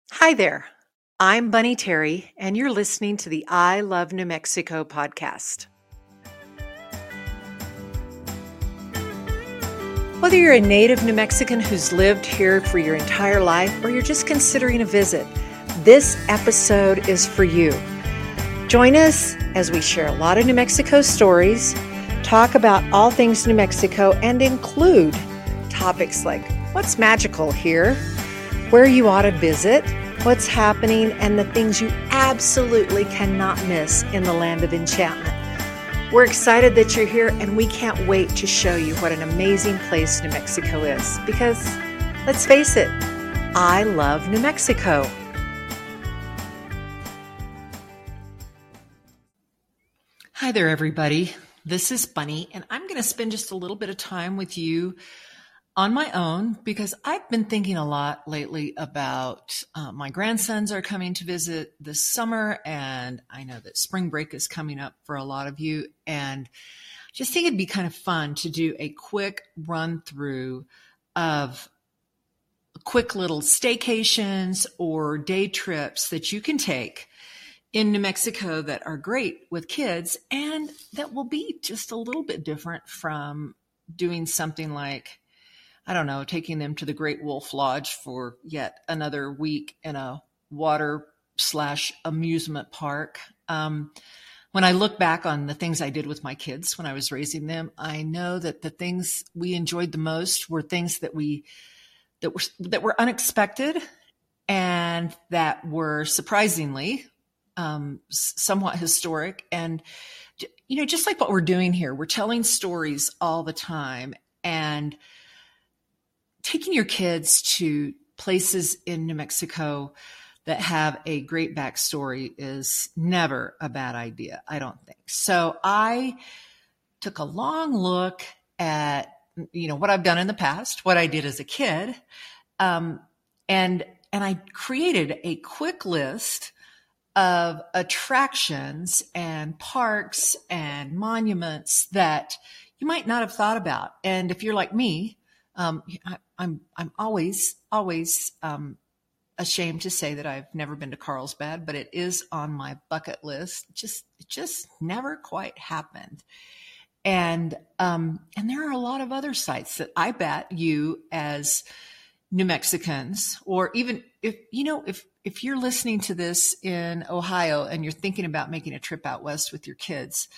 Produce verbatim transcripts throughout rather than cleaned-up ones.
Hi there. I'm Bunny Terry, and you're listening to the I Love New Mexico podcast. Whether you're a native New Mexican who's lived here for your entire life or you're just considering a visit, this episode is for you. Join us as we share a lot of New Mexico stories, talk about all things New Mexico, and include topics like what's magical here, where you ought to visit, what's happening, and the things you absolutely cannot miss in the land of enchantment. We're excited that you're here, and we can't wait to show you what an amazing place New Mexico is. Because, let's face it, I love New Mexico. Hi there, everybody. This is Bunny, and I'm going to spend just a little bit of time with you on my own because I've been thinking a lot lately about uh, my grandsons are coming to visit this summer, and I know that spring break is coming up for a lot of you, and I just think it'd be kind of fun to do a quick run through of quick little staycations or day trips that you can take in New Mexico that are great with kids and that will be just a little bit different from doing something like, I don't know, taking them to the Great Wolf Lodge for yet another week in a water slash amusement park. Um, when I look back on the things I did with my kids when I was raising them, I know that the things we enjoyed the most were things that we that were that were unexpected and that were surprisingly um, somewhat historic. And you know, just like what we're doing here, we're telling stories all the time and taking your kids to places in New Mexico that have a great backstory is never a bad idea, I don't think. So I took a long look at, you know, what I've done in the past, what I did as a kid, um, and and I created a quick list of attractions and parks and monuments that you might not have thought about. And if you're like me, Um, I, I'm I'm always always um, ashamed to say that I've never been to Carlsbad, but it is on my bucket list. Just it just never quite happened. And um, and there are a lot of other sites that I bet you as New Mexicans, or even if you know if if you're listening to this in Ohio and you're thinking about making a trip out west with your kids,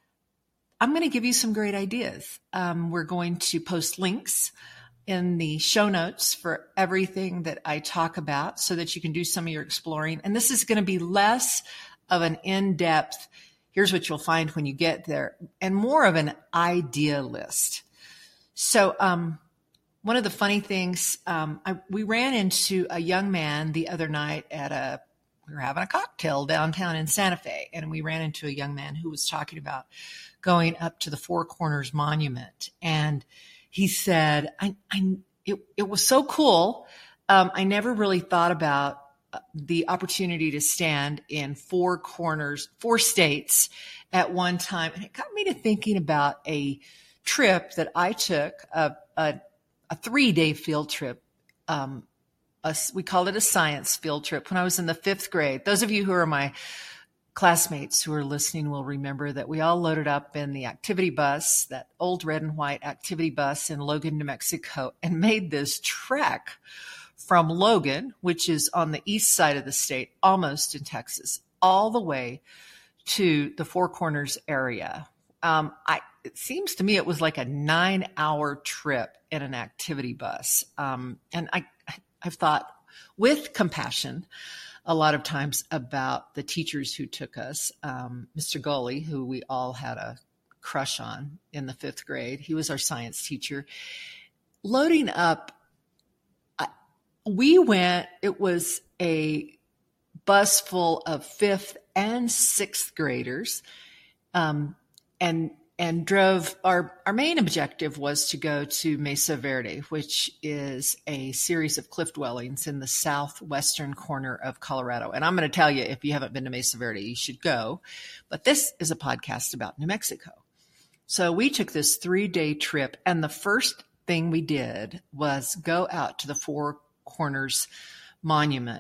I'm going to give you some great ideas. Um, we're going to post links in the show notes for everything that I talk about so that you can do some of your exploring. And this is going to be less of an in-depth, here's what you'll find when you get there, and more of an idea list. So um, one of the funny things, um, I, we ran into a young man the other night at a we were having a cocktail downtown in Santa Fe, and we ran into a young man who was talking about going up to the Four Corners Monument. And he said, I, I it, it was so cool. Um, I never really thought about the opportunity to stand in four corners, four states at one time. And it got me to thinking about a trip that I took, a, a, a three-day field trip. Um, a, we called it a science field trip when I was in the fifth grade. Those of you who are my classmates who are listening will remember that we all loaded up in the activity bus, that old red and white activity bus in Logan, New Mexico, and made this trek from Logan, which is on the east side of the state, almost in Texas, all the way to the Four Corners area. Um, I, it seems to me it was like a nine-hour trip in an activity bus. Um, and I, I've thought with compassion a lot of times about the teachers who took us. Um, Mister Gully, who we all had a crush on in the fifth grade. He was our science teacher. Loading up, I, we went, it was a bus full of fifth and sixth graders, um, and and drove, our, our main objective was to go to Mesa Verde, which is a series of cliff dwellings in the southwestern corner of Colorado. And I'm going to tell you, if you haven't been to Mesa Verde, you should go. But this is a podcast about New Mexico. So we took this three-day trip, and the first thing we did was go out to the Four Corners Monument.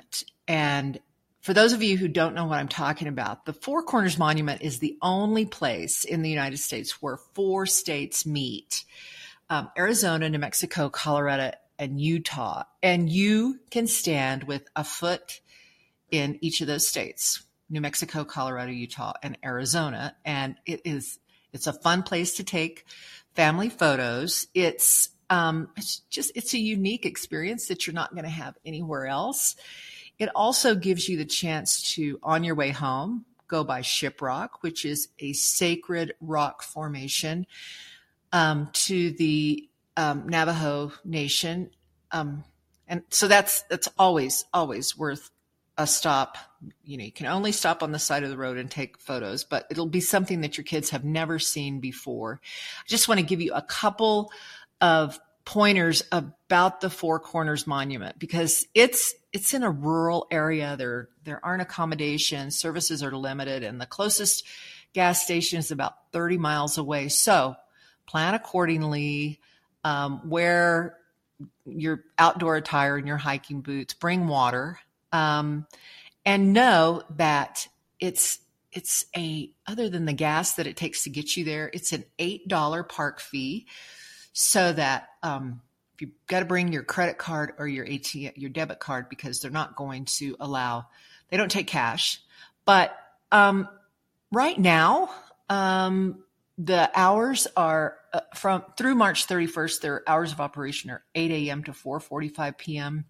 And for those of you who don't know what I'm talking about, the Four Corners Monument is the only place in the United States where four states meet. Um, Arizona, New Mexico, Colorado, and Utah. And you can stand with a foot in each of those states, New Mexico, Colorado, Utah, and Arizona. And it is, it's a fun place to take family photos. It's, um, it's just, it's a unique experience that you're not going to have anywhere else. It also gives you the chance to, on your way home, go by Shiprock, which is a sacred rock formation um, to the um, Navajo Nation. Um, and so that's, that's always, always worth a stop. You know, you can only stop on the side of the road and take photos, but it'll be something that your kids have never seen before. I just want to give you a couple of pointers about the Four Corners Monument because it's it's in a rural area. There there aren't accommodations, services are limited, and the closest gas station is about thirty miles away. So plan accordingly. Um, wear your outdoor attire and your hiking boots. Bring water, um, and know that it's it's a other than the gas that it takes to get you there. It's an eight dollar park fee. So that um, if you've got to bring your credit card or your A T M, your debit card, because they're not going to allow, they don't take cash. But um, right now, um, the hours are uh, from through March thirty-first, their hours of operation are eight a.m. to four forty-five p.m.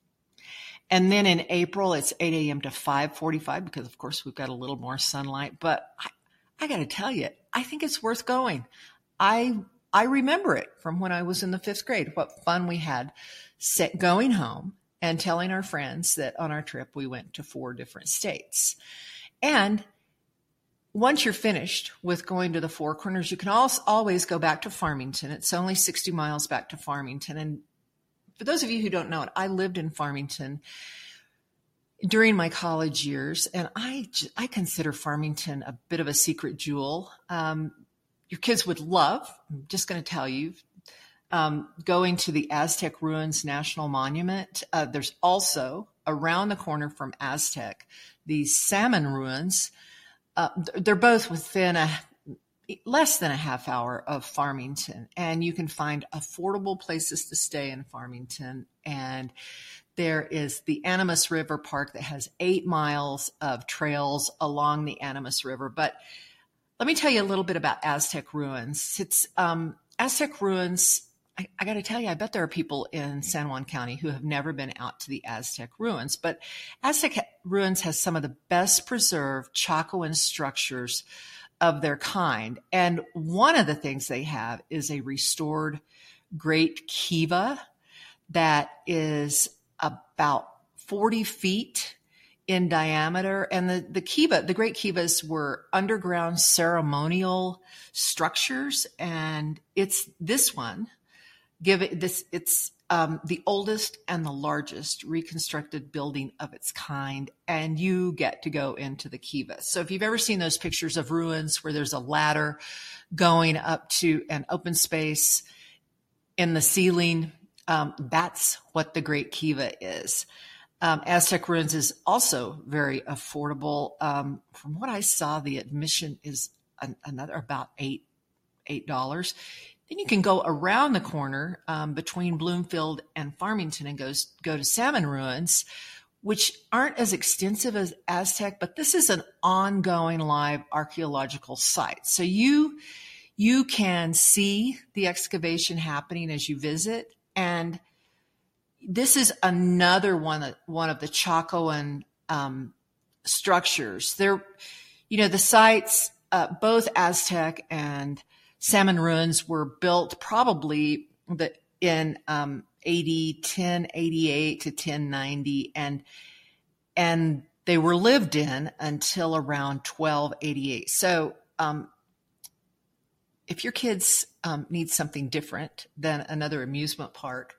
And then in April, it's eight a.m. to five forty-five because, of course, we've got a little more sunlight. But I, I got to tell you, I think it's worth going. I I remember it from when I was in the fifth grade, what fun we had set, going home and telling our friends that on our trip we went to four different states. And once you're finished with going to the Four Corners, you can also always go back to Farmington. It's only sixty miles back to Farmington. And for those of you who don't know it, I lived in Farmington during my college years, and I, I consider Farmington a bit of a secret jewel. Um, Your kids would love, I'm just going to tell you, um, going to the Aztec Ruins National Monument. Uh, there's also, around the corner from Aztec, the Salmon Ruins. Uh, they're both within a less than a half hour of Farmington. And you can find affordable places to stay in Farmington. And there is the Animas River Park that has eight miles of trails along the Animas River. But let me tell you a little bit about Aztec Ruins. It's um, Aztec Ruins. I, I got to tell you, I bet there are people in San Juan County who have never been out to the Aztec Ruins. But Aztec Ruins has some of the best preserved Chacoan structures of their kind. And one of the things they have is a restored Great Kiva that is about forty feet in diameter. And the, the kiva, the Great Kivas were underground ceremonial structures. And it's this one, give it this, it's um, the oldest and the largest reconstructed building of its kind. And you get to go into the kiva. So if you've ever seen those pictures of ruins where there's a ladder going up to an open space in the ceiling, um, that's what the Great Kiva is. Um, Aztec Ruins is also very affordable. Um, from what I saw, the admission is an, another about eight eight dollars. Then you can go around the corner um, between Bloomfield and Farmington and goes go to Salmon Ruins, which aren't as extensive as Aztec, but this is an ongoing live archaeological site. So you you can see the excavation happening as you visit. And this is another one, one of the Chacoan um, structures. There, you know, the sites, uh, both Aztec and Salmon Ruins were built probably the, in um, A D ten eighty-eight to ten ninety, and and they were lived in until around twelve eighty-eight. So um, if your kids um, need something different than another amusement park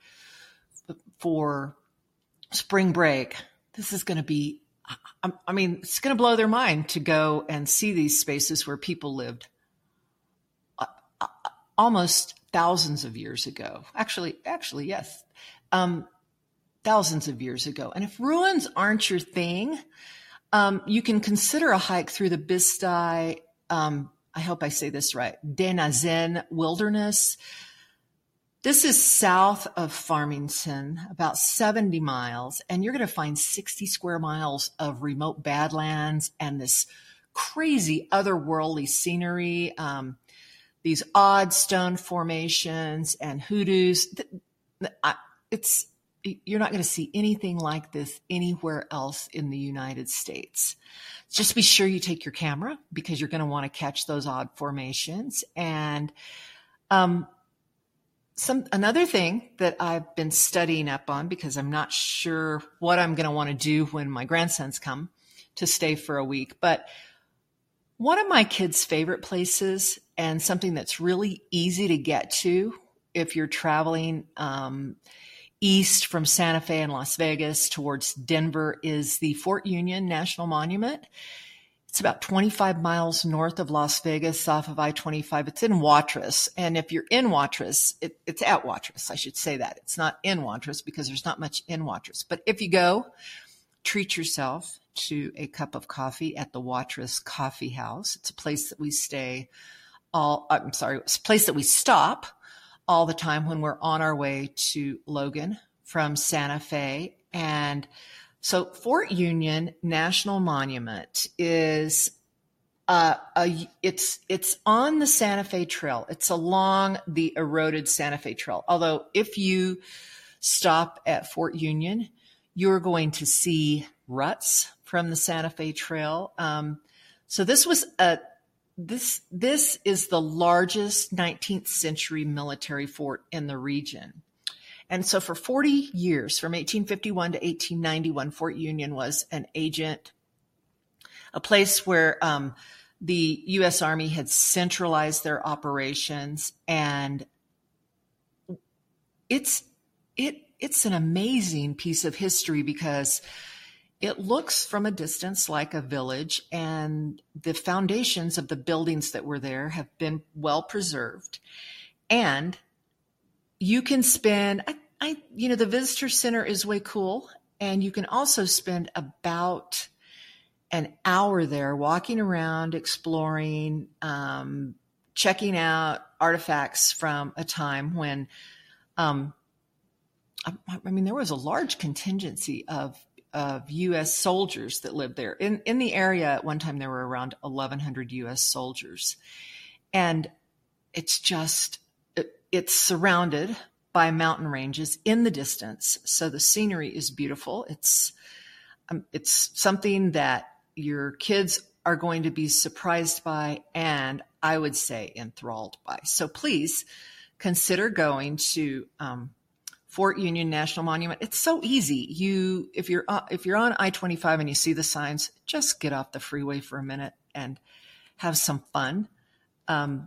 for spring break, this is going to be, I, I mean, it's going to blow their mind to go and see these spaces where people lived uh, uh, almost thousands of years ago. Actually, actually, yes. Um, thousands of years ago. And if ruins aren't your thing, um, you can consider a hike through the Bisti, um, I hope I say this right, Denazen Wilderness. This is south of Farmington, about seventy miles, and you're going to find sixty square miles of remote badlands and this crazy otherworldly scenery, um, these odd stone formations and hoodoos. It's, you're not going to see anything like this anywhere else in the United States. Just be sure you take your camera because you're going to want to catch those odd formations. And, um, Some another thing that I've been studying up on because I'm not sure what I'm going to want to do when my grandsons come to stay for a week. But one of my kids' favorite places and something that's really easy to get to if you're traveling um, east from Santa Fe and Las Vegas towards Denver is the Fort Union National Monument. It's about twenty-five miles north of Las Vegas off of I twenty-five. It's in Watrous. And if you're in Watrous, it, it's at Watrous. I should say that. It's not in Watrous because there's not much in Watrous. But if you go, treat yourself to a cup of coffee at the Watrous Coffee House. It's a place that we stay all, I'm sorry, it's a place that we stop all the time when we're on our way to Logan from Santa Fe. And so Fort Union National Monument is uh, a, it's it's on the Santa Fe Trail. It's along the eroded Santa Fe Trail. Although if you stop at Fort Union, you're going to see ruts from the Santa Fe Trail. Um, so this was a this this is the largest nineteenth century military fort in the region. And so for forty years, from eighteen fifty-one to eighteen ninety-one, Fort Union was an agent, a place where um, the U S Army had centralized their operations. And it's it it's an amazing piece of history because it looks from a distance like a village, and the foundations of the buildings that were there have been well preserved. And you can spend, I, I, you know, the visitor center is way cool. And you can also spend about an hour there walking around, exploring, um, checking out artifacts from a time when, um, I, I mean, there was a large contingency of, of U S soldiers that lived there. In, in the area at one time, there were around eleven hundred U S soldiers. And it's just, it's surrounded by mountain ranges in the distance. So the scenery is beautiful. It's, um, it's something that your kids are going to be surprised by, and I would say enthralled by. So please consider going to, um, Fort Union National Monument. It's so easy. You, if you're, uh, if you're on I twenty-five and you see the signs, just get off the freeway for a minute and have some fun. Um,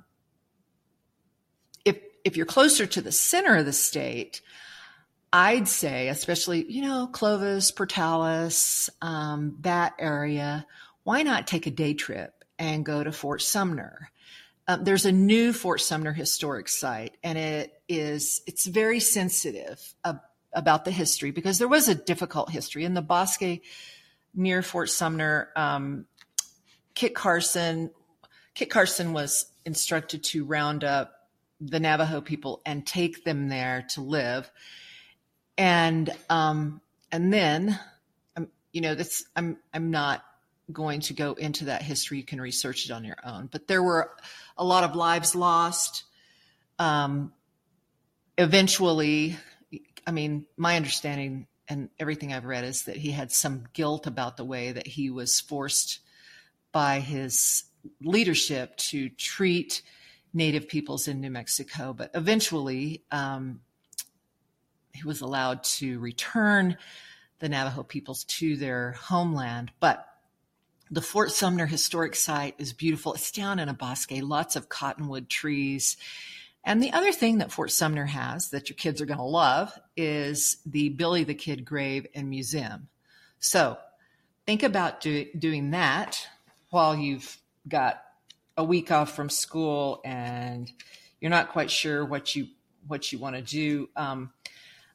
If you're closer to the center of the state, I'd say, especially, you know, Clovis, Portales, um, that area, why not take a day trip and go to Fort Sumner? Um, there's a new Fort Sumner historic site, and it is, it's very sensitive uh, about the history because there was a difficult history. In the bosque near Fort Sumner, um, Kit Carson, Kit Carson was instructed to round up the Navajo people and take them there to live. And, um, and then, um, you know, this, I'm, I'm not going to go into that history. You can research it on your own, but there were a lot of lives lost. Um, eventually, I mean, my understanding and everything I've read is that he had some guilt about the way that he was forced by his leadership to treat Native peoples in New Mexico, but eventually um, he was allowed to return the Navajo peoples to their homeland. But the Fort Sumner historic site is beautiful. It's down in a bosque, lots of cottonwood trees. And the other thing that Fort Sumner has that your kids are going to love is the Billy the Kid Grave and Museum. So think about do, doing that while you've got a week off from school and you're not quite sure what you what you want to do. Um,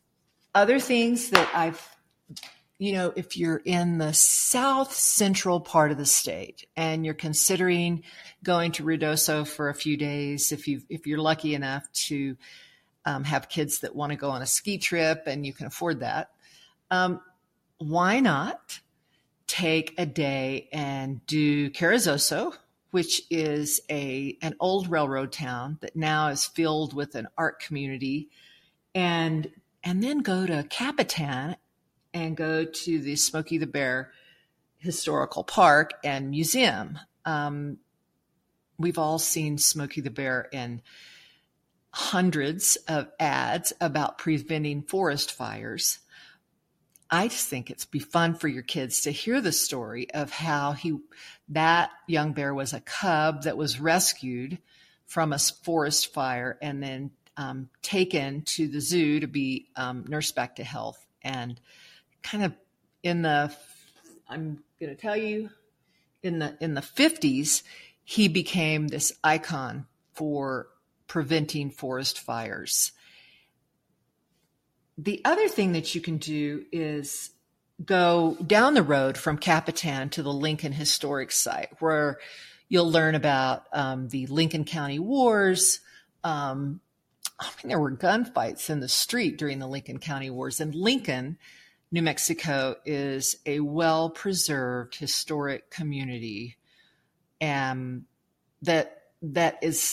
Other things that I've, you know, if you're in the south central part of the state and you're considering going to Ruidoso for a few days, if you if you're lucky enough to um, have kids that want to go on a ski trip and you can afford that, um, why not take a day and do Carrizozo, which is a an old railroad town that now is filled with an art community, and and then go to Capitan and go to the Smokey the Bear Historical Park and Museum. Um, we've all seen Smokey the Bear in hundreds of ads about preventing forest fires. I just think it's be fun for your kids to hear the story of how he, that young bear was a cub that was rescued from a forest fire and then um, taken to the zoo to be um, nursed back to health. And kind of in the, I'm going to tell you, in the in the fifties, he became this icon for preventing forest fires. The other thing that you can do is go down the road from Capitan to the Lincoln Historic Site, where you'll learn about um, the Lincoln County Wars. Um, I mean, there were gunfights in the street during the Lincoln County Wars. And Lincoln, New Mexico, is a well-preserved historic community, and that that is.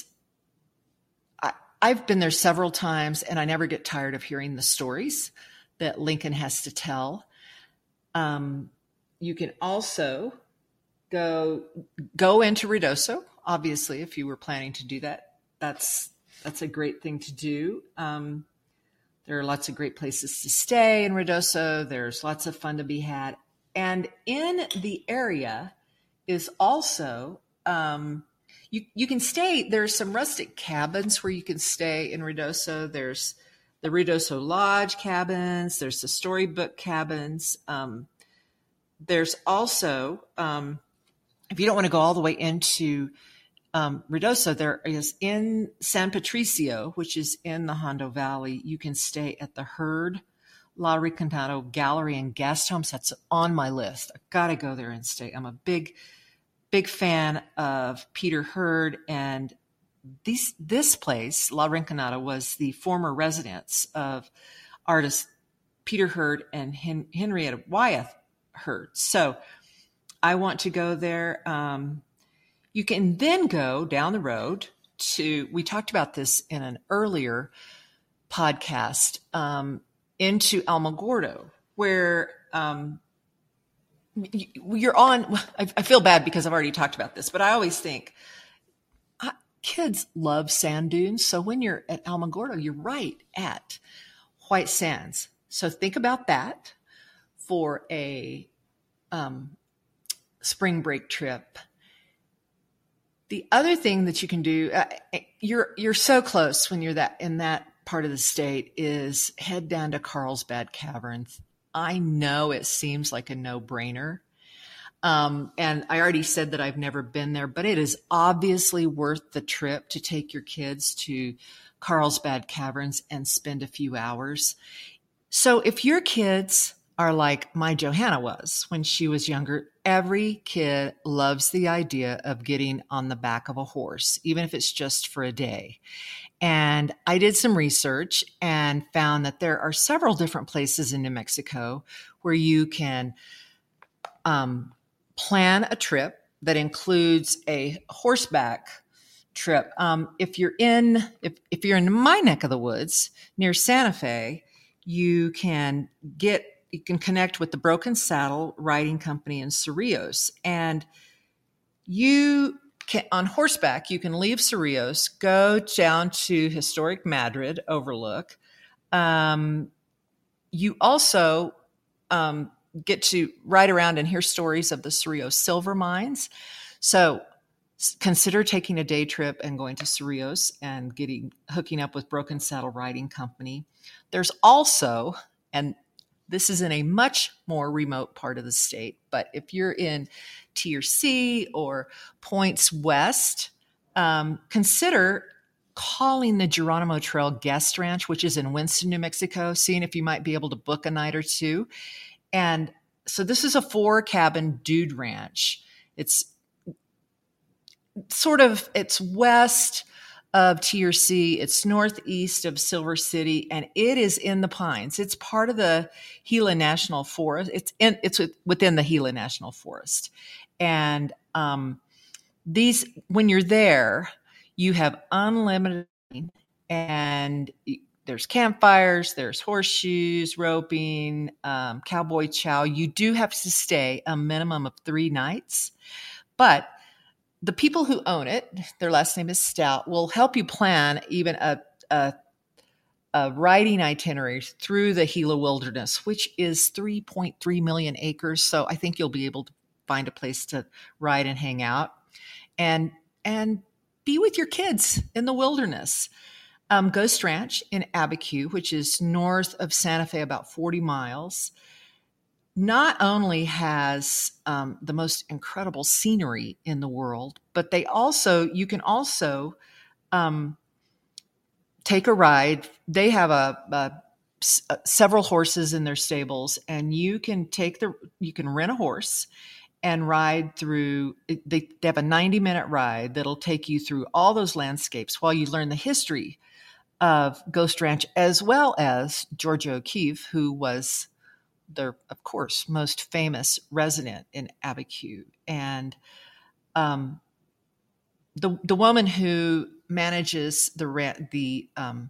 I, I've been there several times, and I never get tired of hearing the stories that Lincoln has to tell. Um, you can also go go into Ruidoso, obviously, if you were planning to do that. That's that's a great thing to do. Um, there are lots of great places to stay in Ruidoso. There's lots of fun to be had. And in the area is also, um, you, you can stay, there's some rustic cabins where you can stay in Ruidoso. There's the Ruidoso Lodge cabins. There's the Storybook cabins. Um, there's also, um, if you don't want to go all the way into Um, Ruidoso, there is in San Patricio, which is in the Hondo Valley, you can stay at the Herd La Rinconada Gallery and Guest Homes. That's on my list. I've got to go there and stay. I'm a big, big fan of Peter Herd, and these, this place, La Rinconada, was the former residence of artists Peter Herd and Hen- Henrietta Wyeth Herd. So I want to go there. Um, You can then go down the road to, we talked about this in an earlier podcast, um, into Alamogordo, where um, you're on, I, I feel bad because I've already talked about this, but I always think uh, kids love sand dunes. So when you're at Alamogordo, you're right at White Sands. So think about that for a um, spring break trip. The other thing that you can do, uh, you're you're so close when you're that in that part of the state, is head down to Carlsbad Caverns. I know it seems like a no-brainer, um, and I already said that I've never been there, but it is obviously worth the trip to take your kids to Carlsbad Caverns and spend a few hours. So if your kids are like my Johanna was when she was younger, every kid loves the idea of getting on the back of a horse, even if it's just for a day. And I did some research and found that there are several different places in New Mexico where you can um, plan a trip that includes a horseback trip. Um, if you're in, if, if you're in my neck of the woods near Santa Fe, you can get You can connect with the Broken Saddle Riding Company in Cerrillos. And you can, on horseback, you can leave Cerrillos, go down to historic Madrid Overlook. Um, you also um, get to ride around and hear stories of the Cerrillos silver mines. So consider taking a day trip and going to Cerrillos and getting hooking up with Broken Saddle Riding Company. There's also, and this is in a much more remote part of the state, but if you're in Tier C or points west, um, consider calling the Geronimo Trail Guest Ranch, which is in Winston, New Mexico, seeing if you might be able to book a night or two. And so this is a four cabin dude ranch. It's sort of, it's west of T R C. It's northeast of Silver City, and it is in the pines. It's part of the Gila National Forest. It's in, it's within the Gila National Forest. And um, these, when you're there, you have unlimited, and there's campfires, there's horseshoes, roping, um, cowboy chow. You do have to stay a minimum of three nights, but the people who own it, their last name is Stout, will help you plan even a, a, a riding itinerary through the Gila Wilderness, which is three point three million acres. So I think you'll be able to find a place to ride and hang out and, and be with your kids in the wilderness. Um, Ghost Ranch in Abiquiu, which is north of Santa Fe, about forty miles, not only has um, the most incredible scenery in the world, but they also, you can also um, take a ride. They have a, a, a several horses in their stables, and you can take the, you can rent a horse and ride through, they, they have a ninety minute ride that'll take you through all those landscapes while you learn the history of Ghost Ranch, as well as Georgia O'Keeffe, who was their, of course, most famous resident in Abiquiu. And um, the the woman who manages the ran- the um,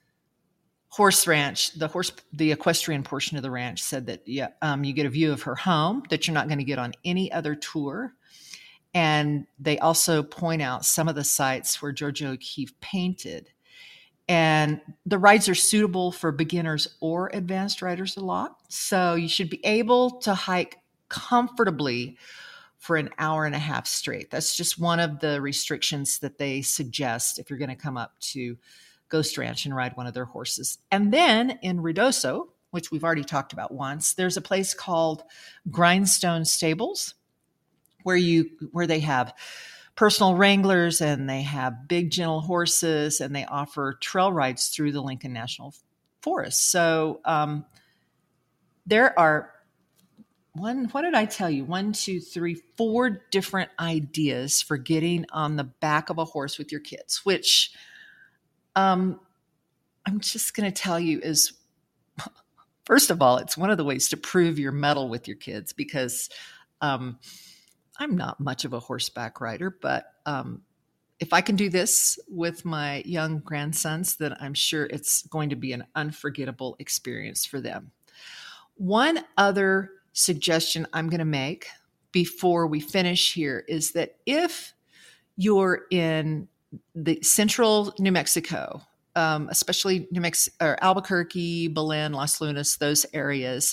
horse ranch, the horse the equestrian portion of the ranch, said that yeah, um, you get a view of her home that you're not going to get on any other tour. And they also point out some of the sites where Georgia O'Keeffe painted. And the rides are suitable for beginners or advanced riders alike. So you should be able to hike comfortably for an hour and a half straight. That's just one of the restrictions that they suggest if you're going to come up to Ghost Ranch and ride one of their horses. And then in Ruidoso, which we've already talked about once, there's a place called Grindstone Stables where you where they have personal wranglers, and they have big, gentle horses, and they offer trail rides through the Lincoln National Forest. So um, there are one, what did I tell you? One, two, three, four different ideas for getting on the back of a horse with your kids, which um, I'm just going to tell you is, first of all, it's one of the ways to prove your mettle with your kids, because um, I'm not much of a horseback rider, but um, if I can do this with my young grandsons, then I'm sure it's going to be an unforgettable experience for them. One other suggestion I'm going to make before we finish here is that if you're in the central New Mexico, um, especially New Mexico, or Albuquerque, Belen, Las Lunas, those areas,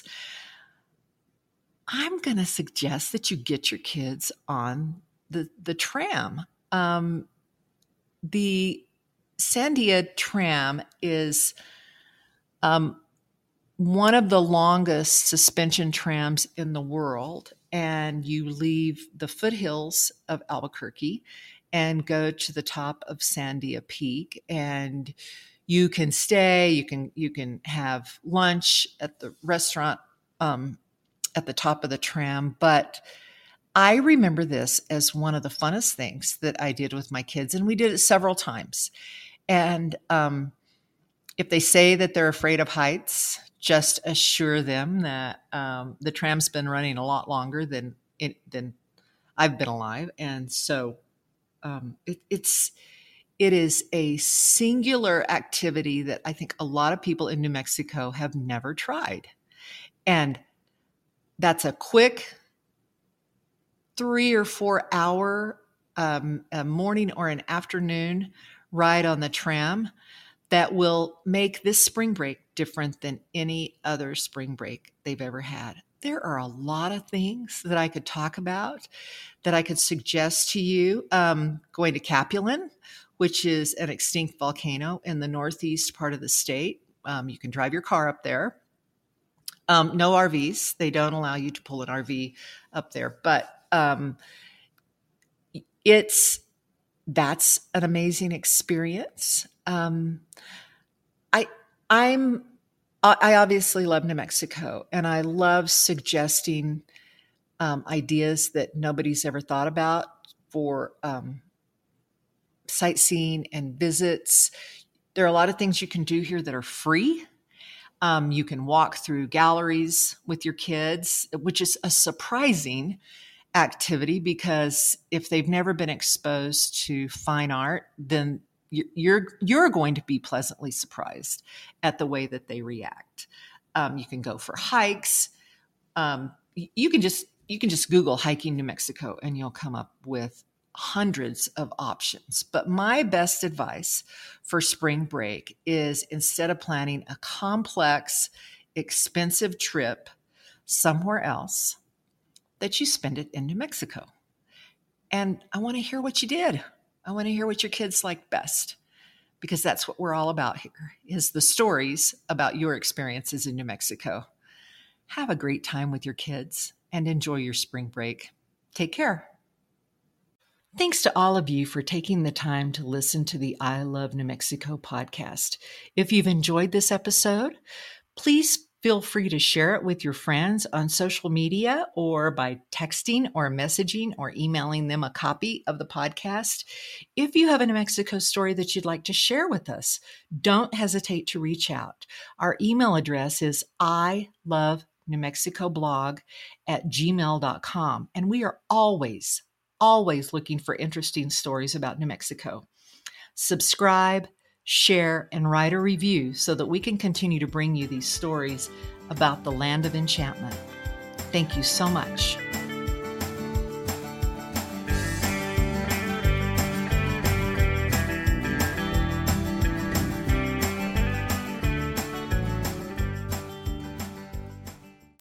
I'm going to suggest that you get your kids on the, the tram. Um, the Sandia tram is um, one of the longest suspension trams in the world. And you leave the foothills of Albuquerque and go to the top of Sandia Peak, and you can stay, you can, you can have lunch at the restaurant um, at the top of the tram. But I remember this as one of the funnest things that I did with my kids, and we did it several times. And um, if they say that they're afraid of heights, just assure them that um, the tram's been running a lot longer than it, than I've been alive. And so um, it, it's it is a singular activity that I think a lot of people in New Mexico have never tried. And that's a quick three or four hour um, a morning or an afternoon ride on the tram that will make this spring break different than any other spring break they've ever had. There are a lot of things that I could talk about, that I could suggest to you. Um, going to Capulin, which is an extinct volcano in the northeast part of the state. Um, you can drive your car up there. Um, no R Vs. They don't allow you to pull an R V up there, but um, it's that's an amazing experience. Um, I, I'm, I obviously love New Mexico, and I love suggesting um, ideas that nobody's ever thought about for um, sightseeing and visits. There are a lot of things you can do here that are free. Um, you can walk through galleries with your kids, which is a surprising activity because if they've never been exposed to fine art, then you're you're going to be pleasantly surprised at the way that they react. Um, you can go for hikes. Um, you can just you can just Google hiking New Mexico, and you'll come up with hundreds of options. But my best advice for spring break is, instead of planning a complex, expensive trip somewhere else, that you spend it in New Mexico. And I want to hear what you did. I want to hear what your kids like best, because that's what we're all about here, is the stories about your experiences in New Mexico. Have a great time with your kids and enjoy your spring break. Take care. Thanks to all of you for taking the time to listen to the I Love New Mexico podcast. If you've enjoyed this episode, please feel free to share it with your friends on social media, or by texting or messaging or emailing them a copy of the podcast. If you have a New Mexico story that you'd like to share with us, don't hesitate to reach out. Our email address is I love New Mexico blog at gmail dot com, and we are always always looking for interesting stories about New Mexico. Subscribe, share, and write a review so that we can continue to bring you these stories about the land of enchantment. Thank you so much.